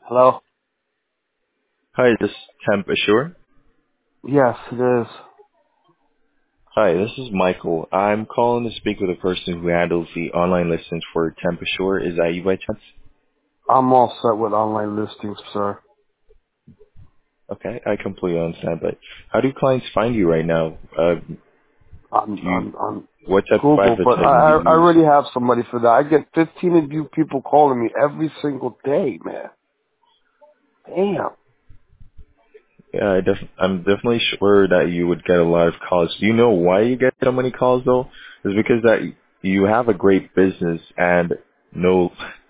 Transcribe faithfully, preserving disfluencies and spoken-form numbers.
Hello? Hi, this is Temp Assure. Yes, it is. Hi, this is Michael. I'm calling to speak with the person who handles the online listings for Temp Assure. Is that you by chance? I'm all set with online listings, sir. Okay, I completely understand. But how do clients find you right now? Uh, I'm, do you, I'm, I'm what type of Google, but advertising do I, you I use? already have somebody for that. I get fifteen of you people calling me every single day, man. Damn. Yeah, I def- I'm definitely sure that you would get a lot of calls. Do you know why you get so many calls though? It's because that you have a great business and no